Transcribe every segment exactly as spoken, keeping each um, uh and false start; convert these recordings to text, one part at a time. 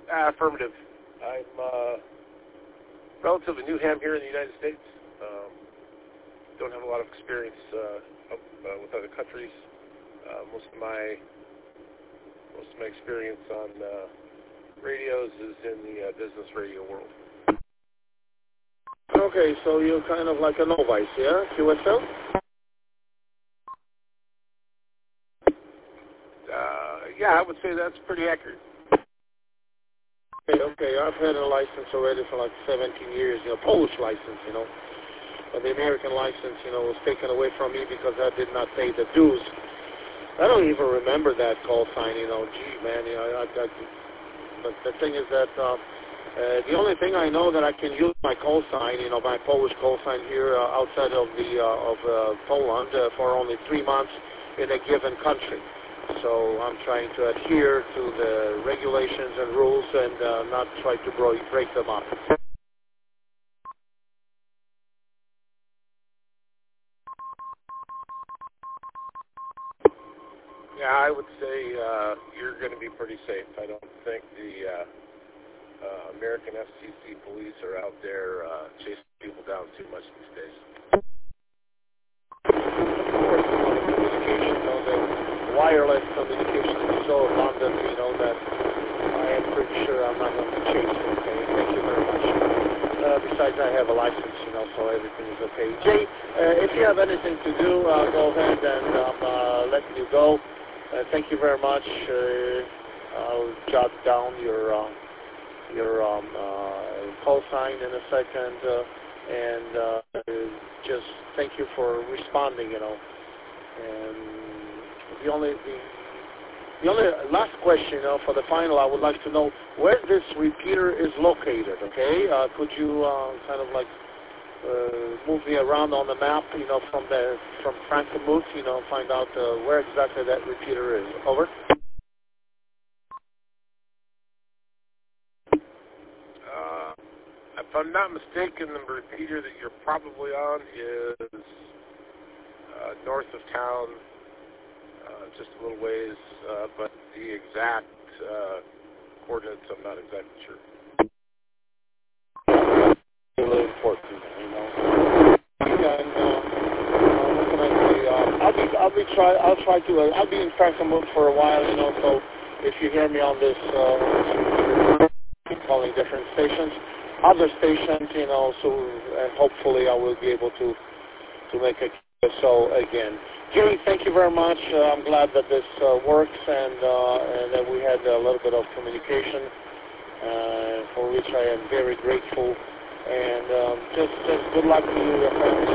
Uh, affirmative. I'm uh, relatively new ham here in the United States. Um, don't have a lot of experience uh, up, uh, with other countries. Uh, most of my most of my experience on uh, radios is in the uh, business radio world. Okay, so you're kind of like a novice, yeah? Q S L? Uh, yeah, I would say that's pretty accurate. Okay, okay, I've had a license already for like seventeen years, you know, Polish license, you know. But the American license, you know, was taken away from me because I did not pay the dues. I don't even remember that call sign, you know, gee, man, you know, I, I, but the thing is that uh, uh, the only thing I know that I can use my call sign, you know, my Polish call sign here uh, outside of the uh, of uh, Poland uh, for only three months in a given country. So I'm trying to adhere to the regulations and rules and uh, not try to break them up. Yeah, I would say uh, you're going to be pretty safe. I don't think the uh, uh, American F C C police are out there uh, chasing people down too much these days. Communication, you know, the wireless communication is so abundant, you know, that I am pretty sure I'm not going to be chased. Okay, thank you very much. Uh, besides, I have a license, you know, so everything is okay. Jay, uh, if you have anything to do, uh, go ahead and um, uh, let you go. Uh, thank you very much. Uh, I'll jot down your uh, your um, uh, call sign in a second, uh, and uh, just thank you for responding. You know, and the only the, the only last question, you know, for the final, I would like to know where this repeater is located. Okay, uh, could you uh, kind of like Uh, move me around on the map, you know, from the from Frankfurt, you know, find out uh, where exactly that repeater is. Over. Uh, if I'm not mistaken, the repeater that you're probably on is uh, north of town, uh, just a little ways, uh, but the exact uh, coordinates I'm not exactly sure. Really important, you know. And uh, uh, what can I say? Uh, I'll be, I'll be try, I'll try to. Uh, I'll be in Frankfurt for a while, you know. So if you hear me on this, uh, keep calling different stations, other stations, you know. So and hopefully I will be able to to make a so again. Jerry, thank you very much. Uh, I'm glad that this uh, works and uh, and that we had a little bit of communication, uh, for which I am very grateful. And um, just, just good luck to you, your family,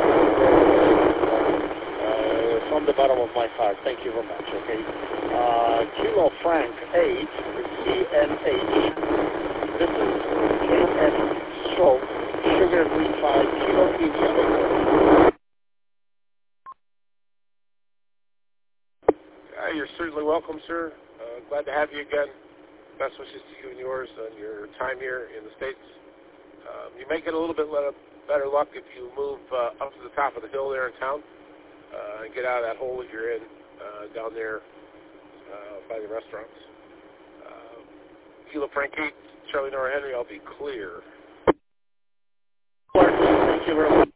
uh, from the bottom of my heart. Thank you very much, okay? Uh, Kilo Frank eight, C N H. This is K F Stroke, Sugar three five, Kilo India. Uh, you're certainly welcome, sir. Uh, glad to have you again. Best wishes to you and yours on your time here in the States. Um, you may get a little bit better luck if you move uh, up to the top of the hill there in town uh, and get out of that hole that you're in uh, down there uh, by the restaurants. Uh, Kilo Frank eight, Charlie Nora Henry, I'll be clear. Thank you very much.